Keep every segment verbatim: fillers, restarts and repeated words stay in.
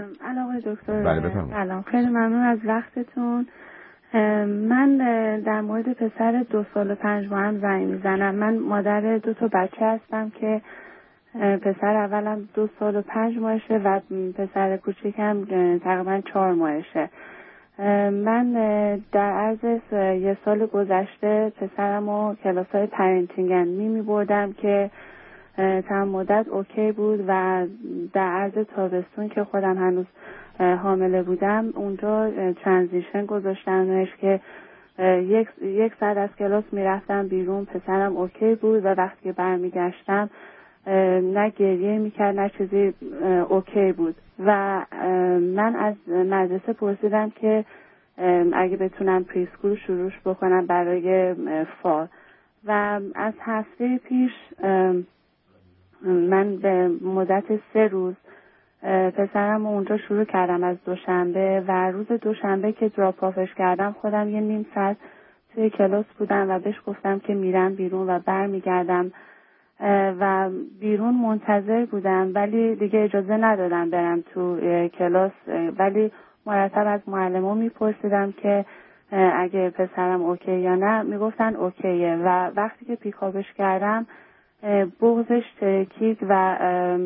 علاقه دکتر. بله بفرمایید. سلام، خیلی ممنون از وقتتون. من در مورد پسر دو سال و پنج ماه هم زنگ میزنم. من مادر دو تا بچه هستم که پسر اولم دو سال و پنج ماهشه و پسر کوچیکم تقریبا چهار ماهشه. من در عرض یه سال گذشته پسرم رو کلاس‌های پرنتینگ اند می می بردم که تمام مدت اوکی بود و در عرض تابستون که خودم هنوز حامله بودم اونجا ترانزیشن گذاشتمش که یک یک ساعت از کلاس میرفتم بیرون، پسرم اوکی بود و وقتی که برمیگشتم نه گریه میکرد نه چیزی، اوکی بود. و من از مدرسه پرسیدم که اگه بتونم پریسکول شروعش بکنم برای فال و از هفته پیش من به مدت سه روز پسرم اونجا شروع کردم از دوشنبه و روز دوشنبه که دراپ آفش کردم خودم یه نیم ساعت توی کلاس بودم و بهش گفتم که میرم بیرون و برمیگردم و بیرون منتظر بودم ولی دیگه اجازه ندادم برم تو کلاس، ولی مرتب از معلم‌ها میپرسیدم که اگه پسرم اوکی یا نه، میگفتن اوکیه و وقتی که پیکاپش کردم بغضش ترکید و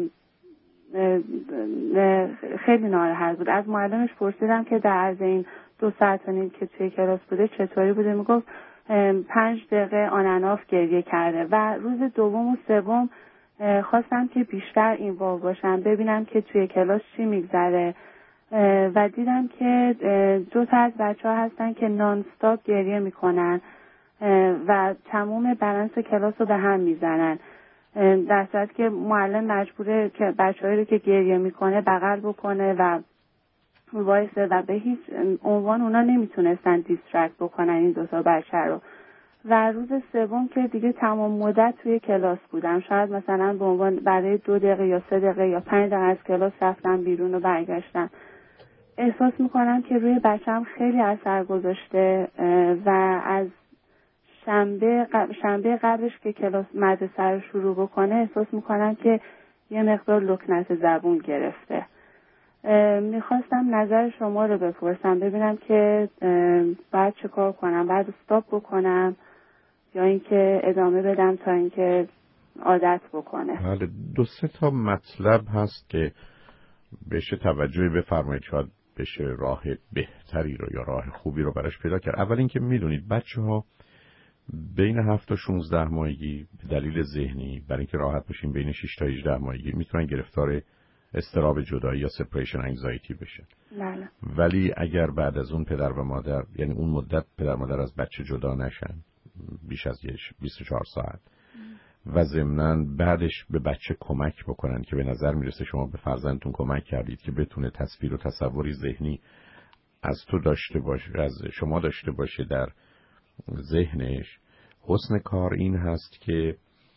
خیلی ناراحت بود. از معلمش پرسیدم که در عرض این دو ساعت و نیم که توی کلاس بوده چطوری بوده، میگفت پنج دقیقه آنناف گریه کرده و روز دوم و سوم خواستم که بیشتر اینوالو باشم ببینم که توی کلاس چی میگذره و دیدم که دو تا از بچه ها هستن که نان استاپ گریه میکنن و تمام بالانس کلاس رو به هم میزنن، در صورتی که معلم مجبوره که بچه‌هایی رو که گریه میکنه بغل بکنه و وایسه و به هیچ عنوان اونا نمیتونستن دیسترکت بکنن این دوتا بچه رو. و روز سوم که دیگه تمام مدت توی کلاس بودم، شاید مثلا به عنوان برای دو دقیقه یا سه دقیقه یا پنج دقیقه از کلاس رفتم بیرون و برگشتم، احساس میکنم که روی بچه‌م خیلی اثر گذاشته و از شنبه قبل شنبه قبلش که کلاس مدرسه رو شروع بکنه احساس میکنم که یه مقدار لکنت زبون گرفته. میخواستم نظر شما رو بپرسم ببینم که باید چه کار کنم، باید استاپ بکنم یا اینکه ادامه بدم تا اینکه عادت بکنه. بله، دو سه تا مطلب هست که بشه توجه بفرمایید، شاید بشه راه بهتری رو یا راه خوبی رو براش پیدا کرد. اول اینکه میدونید بچه ها بین هفت تا شانزده ماهگی به دلیل ذهنی برای اینکه راحت باشیم بین شش تا هجده ماهگی میتونن گرفتار اضطراب جدایی یا سپریشن انگزایتی بشه. بله. ولی اگر بعد از اون پدر و مادر، یعنی اون مدت پدر و مادر از بچه جدا نشن بیش از بیست و چهار ساعت و ضمناً بعدش به بچه کمک بکنن که به نظر میرسه شما به فرزندتون کمک کردید که بتونه تصویر و تصوری ذهنی از تو داشته باشه، از شما داشته باشه در ذهنش، حسن کار این هست که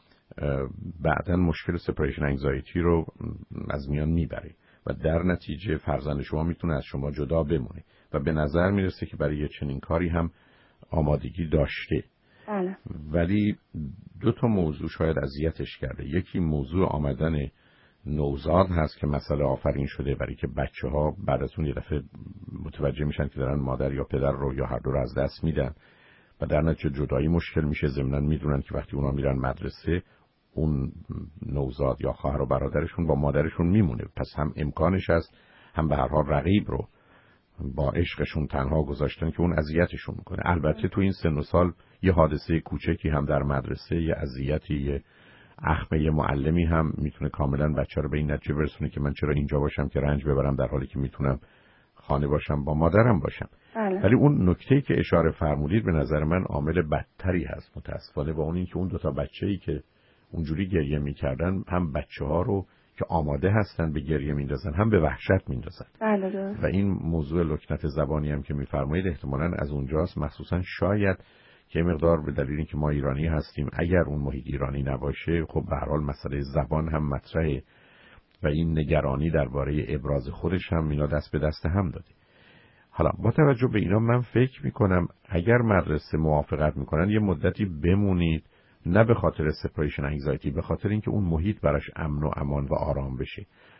بعداً مشکل سپریشن انگزایتی رو از میان میبره و در نتیجه فرزند شما میتونه از شما جدا بمونه و به نظر میرسه که برای چنین کاری هم آمادگی داشته. بله. ولی دو تا موضوع شاید اذیتش کرده. یکی موضوع آمدن نوزاد هست که مسئله آفرین شده برای که بچه ها بعد از اون یه دفعه متوجه میشن که دارن مادر یا پدر رو یا هر دو رو از دست میدن و در نتیجه جدایی مشکل میشه. ضمناً میدونن که وقتی اونا میرن مدرسه اون نوزاد یا خواهر و برادرشون با مادرشون میمونه، پس هم امکانش هست هم به هر حال رقیب رو با عشقشون تنها گذاشتن که اون اذیتشون میکنه. البته تو این سن و سال یه حادثه کوچکی هم در مدرسه، یه اذیتی، یه اخمه یه معلمی هم میتونه کاملا بچه رو به این نتیجه برسونه که من چرا اینجا باشم که رنج ببرم در حالی که میتونم خانه باشم با مادرم باشم. بله. ولی اون نکته‌ای که اشاره فرمودید به نظر من عامل بدتری هست متاسفانه، با اون این که اون دو تا بچه‌ای که اونجوری گریه میکردن هم بچه‌ها رو که آماده هستن به گریه میندازن هم به وحشت میندازن. بله. و این موضوع لکنت زبانی هم که میفرمایید احتمالاً از اونجاست، مخصوصاً شاید که مقدار به دلیل اینکه ما ایرانی هستیم، اگر اون محیط ایرانی نباشه خب به هر حال مسئله زبان هم مطرحه و این نگرانی درباره ابراز خودش هم اینا دست به دست هم داده. حالا با توجه به اینا من فکر میکنم اگر مدرسه موافقت میکنن یه مدتی بمونید، نه به خاطر سپریشن انگزایتی، به خاطر اینکه اون محیط براش امن و امان و آرام بشه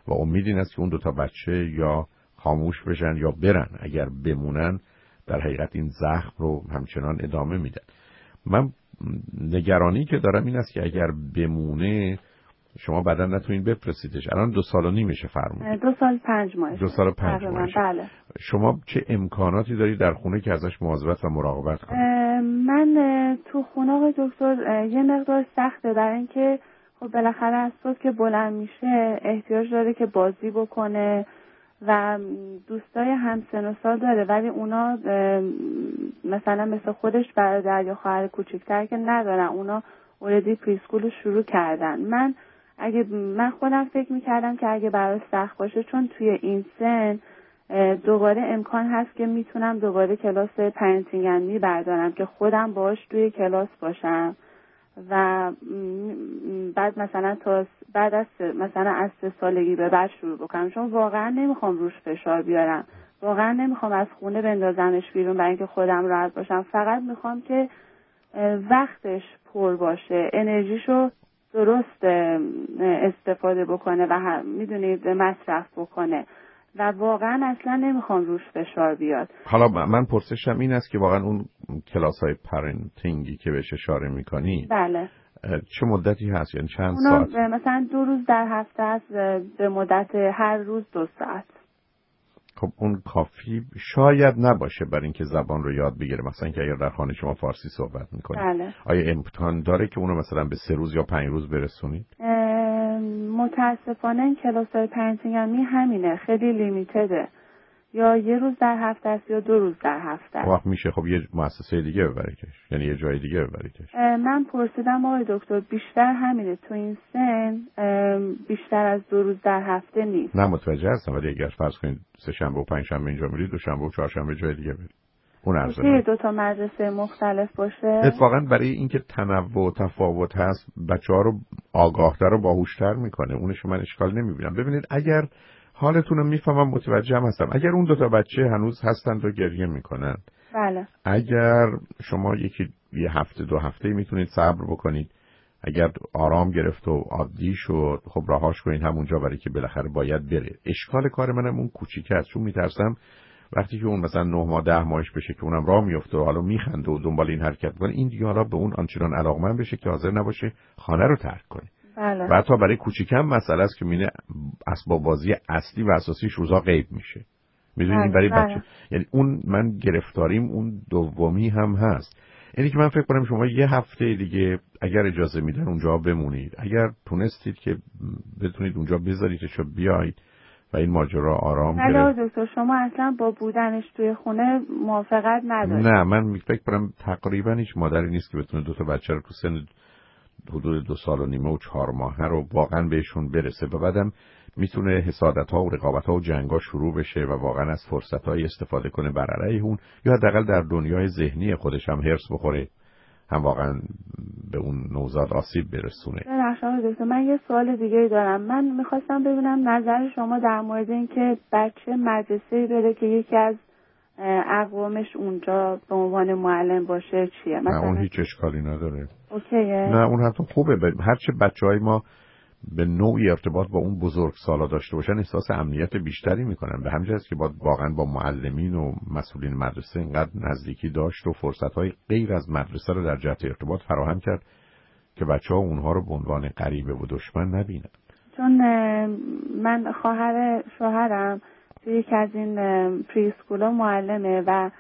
و امید این است که اون دو تا بچه یا خاموش بشن یا برن. اگر بمونن در حقیقت این زخم رو همچنان ادامه میدن. من نگرانی که دارم این است که اگر بمونه شما بعدا نتونین بفرستیدش. الان دو سال و نیمشه فرمودید. دو سال پنج ماهشه. دو سال پنج ماهشه. بله. شما چه امکاناتی دارید در خونه که ازش مواظبت و مراقبت کنید؟ من تو خونه آقای دکتر یه مقدار سخته، در اینکه خب بالاخره از صبح که بلند میشه احتیاج داره که بازی بکنه و دوستای همسن و سال داره، ولی اونا مثلا مثل خودش برادر یا خواهر کوچیک‌تر که ندارن، اونا اوردی پریسکول رو شروع کردن. من اگه من خودم فکر میکردم که اگه برای سخت باشه، چون توی این سن دوباره امکان هست که میتونم دوباره کلاس پرنتینگ می بردارم که خودم باش توی کلاس باشم و بعد مثلا تا بعد از مثلا از سه سالگی به بعد شروع بکنم، چون واقعا نمیخوام روش فشار بیارم، واقعا نمیخوام از خونه بندازمش بیرون برای اینکه خودم راحت باشم. فقط میخوام که وقتش پر باشه، انرژیشو درست استفاده بکنه و میدونید مصرف بکنه و واقعا اصلا نمیخوام روش فشار بیاد. حالا من پرسشم این است که واقعا اون کلاس‌های پرنتینگی که بهش اشاره می‌کنی بله چه مدتی هست؟ یعنی چند اونا ساعت؟ مثلا دو روز در هفته است، به مدت هر روز دو ساعت. خب اون کافی شاید نباشه برای اینکه زبان رو یاد بگیره. مثلا که اگر در خانه شما فارسی صحبت میکنید، بله. آیا امکان داره که اونو مثلا به سه روز یا پنج روز برسونید؟ متاسفانه این کلاس‌های پرنتینگ می همینه، خیلی لیمیتده، یا یه روز در هفته است یا دو روز در هفته است. وقت میشه خب یه مؤسسه دیگه ببریدش، یعنی یه جای دیگه ببریدش. من پرسیدم آقای دکتر بیشتر همینه، تو این سن بیشتر از دو روز در هفته نیست. نه متوجه هستم، ولی اگر فرض کنید سه شنبه و پنج شنبه اینجا میرید، دو شنبه و چهار شنبه جای دیگه برید، اون ارزش دو تا مدرسه مختلف باشه. اتفاقا برای اینکه تنوع و تفاوت هست بچه‌ها رو آگاه‌تر و باهوش‌تر میکنه. اونش من اشکال نمیبینم. ببینید اگر حالتون رو میفهمم، متوجهم هستم، اگر اون دو تا بچه هنوز هستند و گریه میکنن، بله، اگر شما یکی یه هفته دو هفته میتونید صبر بکنید، اگر آرام گرفت و عادی شد خب رهاش کنید همونجا، برای که بالاخره باید بره. اشکال کار منم اون کوچیکه است، چون میترسم وقتی که اون مثلا نه ماه ده ماهش بشه که اونم راه میفته و حالا میخنده و دنبال این حرکت میکنه، این دیگه حالا به اون آنچنان علاقمند بشه که حاضر نباشه خانه رو ترک کنه. بله. و حتی برای کوچیکم مسئله است که مینه اسباب بازی اصلی و اساسیش روزا غیب میشه. میدونید برای بله. بچه، یعنی اون من گرفتاریم اون دومی هم هست. یعنی که من فکر کنم شما یه هفته دیگه اگر اجازه میدن اونجا بمونید، اگر تونستید که بتونید اونجا بذاریدش و بیایید و این ماجرا آرام گرفت. بله دکتر شما اصلا با بودنش توی خونه موافقت ندارید؟ نه، من فکر کنم تقریبا هیچ مادری نیست که بتونه دو تا بچه رو تو سن حدود دو سال و نیمه و چهار ماهه رو واقعا بهشون برسه و بعدم میتونه حسادت ها و رقابت ها و جنگ ها شروع بشه و واقعا از فرصت های استفاده کنه بر علیه اون، یا حداقل در دنیای ذهنی خودش هم هرس بخوره، هم واقعا به اون نوزاد آسیب برسونه. نه دکتر، من یه سوال دیگه دارم. من میخواستم ببینم نظر شما در مورد این که بچه مدرسه‌ای بره که یکی از اقوامش اونجا به عنوان معلم باشه چیه؟ مثلا نه اون هیچ اشکالی نداره. اوکیه. نه اون حتی خوبه. هرچه بچهای ما به نوعی ارتباط با اون بزرگ سالا داشته باشن احساس امنیت بیشتری میکنن. به همین جهت که باید واقعا با معلمین و مسئولین مدرسه اینقدر نزدیکی داشت و فرصت‌های غیر از مدرسه رو در جهت ارتباط فراهم کرد که بچه‌ها اونها رو به عنوان غریبه و دشمن نبینن. چون من خواهر شوهرم توی یکی از این پریسکولا معلمه و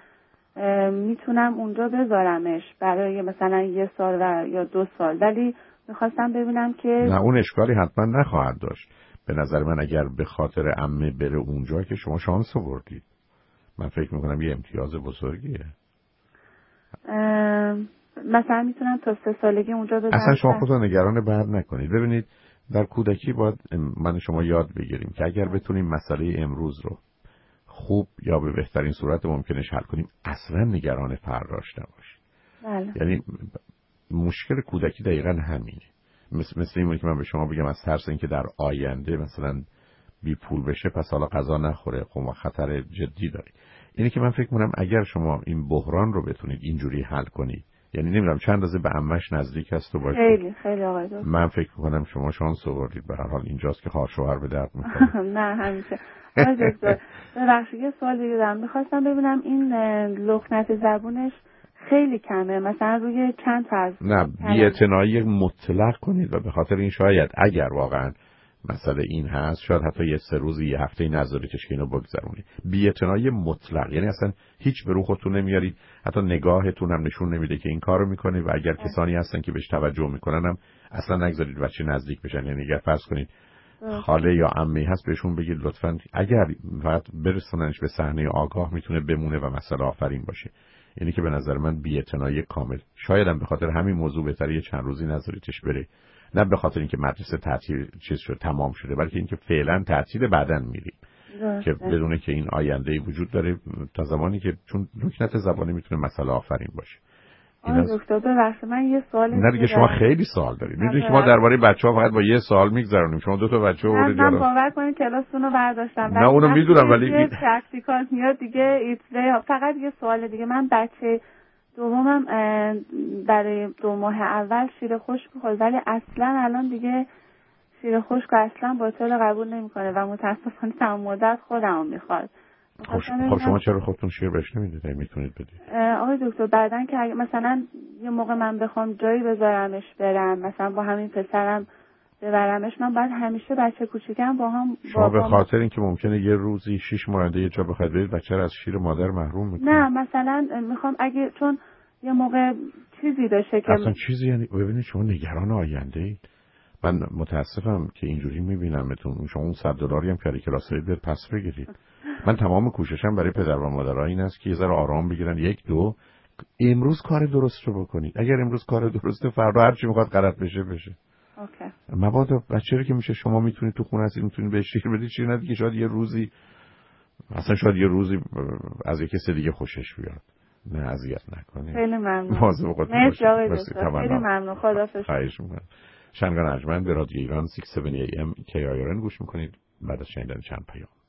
میتونم اونجا بذارمش برای مثلا یه سال و یا دو سال، ولی میخواستم ببینم که نه اون اشکالی حتما نخواهد داشت. به نظر من اگر به خاطر عمه بره اونجا که شما شانس آوردید، من فکر میکنم یه امتیاز بزرگیه. مثلا میتونم تا سه سالگی اونجا بذارم. اصلا شما خودتون نگران بر نکنید. ببینید در کودکی باید من شما یاد بگیریم که اگر بتونیم مسئله امروز رو خوب یا به بهترین صورت ممکنش حل کنیم، اصلا نگران فرداش نباشید. بله. یعنی مشکل کودکی دقیقاً همینه. مثل مثل اینه که من به شما بگم از ترس اینکه در آینده مثلا بی پول بشه پس حالا غذا نخوره، خب خطر جدی داره. اینه که من فکر می‌کنم اگر شما این بحران رو بتونید اینجوری حل کنید یعنی نمیدونم چند اندازه به عمش نزدیک است و باید خیلی خیلی آقای دکتر. من فکر میکنم شما شانس آوردید، به هر حال اینجاست که خواهر شوهر به درد میخوره. نه همیشه. آقای دکتر ببخشید یه سوال دیگه دارم، میخواستم ببینم این لکنت زبونش خیلی کمه، مثلا روی چند تا از نه بی‌اعتنایی مطلق کنید و به خاطر این شاید اگر واقعا مسئله این هست شاید حتی یه سه روزی یه هفته نذاریدش که اینو بگذرونید. بی‌اعتنایی مطلق یعنی اصلا هیچ به رو خودتون نمیارید، حتی نگاهتون هم نشون نمیده که این کارو میکنید و اگر کسانی هستن که بهش توجه میکنن هم اصلا نگذارید بچه نزدیک بشن. یعنی اگر فرض کنید خاله یا عمه هست بهشون بگید لطفاً اگر فقط برسوننش به صحنه آگاه میتونه بمونه و مسئله آفرین باشه. یعنی که به نظر من بی‌اعتنایی کامل. شاید هم به خاطر همین موضوع بهتره یه چند روزی نذاریدش بره، نه به خاطر اینکه مدرسه تعطیل چیز شد تمام شده، بلکه اینکه فعلا تعطیل بعدن میریم که بدونه که این آینده‌ای وجود داره تا زمانی که چون لکنت زبانی میتونه مسئله آفرین باشه. آره دکتر ببخشید من یه سوالی نه دیگه شما خیلی سوال دارید. میدونید که ما درباره بچه‌ها فقط با یه سوال میگذرونیم، شما دو تا بچه آوردید. من باور کنید کلاسونو رو برداشتم. نه اونو میدونم ولی پرکتیکال میاد دیگه ایتس فقط یه سوال دیگه. من بچه دومم برای دو ماه اول شیر خشک می‌خواد ولی اصلا الان دیگه شیر خشک اصلا باطل قبول نمی‌کنه و متأسفانه تمام مدت خودمو می‌خواد. خب شما چرا خودتون شیر بهش نمیدید؟ میتونید بدید. آقای دکتر بعدن که مثلا یه موقع من بخوام جایی بذارمش برم، مثلا با همین پسرم ببرمش، من باید همیشه بچه کوچیکم با هم شما به خاطر اینکه ممکنه یه روزی شش ماه یه جا بخواید برید بچه رو از شیر مادر محروم میکنید. نه مثلا میخوام اگه چون یه موقع چیزی داشته که اصلا چیزی یعنی ببینید شما نگران آینده اید. من متاسفم که اینجوری میبینمتون. شما اون صد دلاری هم که کلاسای بر پس بگیرید. من تمام کوششم برای پدر و مادرها این است که یه ذره آرام بگیرن. یک دو امروز کار درست رو بکنید. اگر امروز کار درسته فردا هر چی میخواد غلط بشه بشه. اوکی. مبادا بچه‌ای که میشه شما میتونید تو خونه هستید میتونید بهش شیر بدید، شیر ندید که شاید یه روزی اصلا شاید یه روزی از یک کسی دیگه خوشش بیاد. نه اذیت نکنید. خیلی ممنون. مواظب خودتون باشید. خیلی ممنون. خداحافظ. خواهش می‌کنم. شنگان ارجمند به رادیو ایران شش هفت ام کی آی آر ان گوش میکنید. بعد از شنیدن چند پیام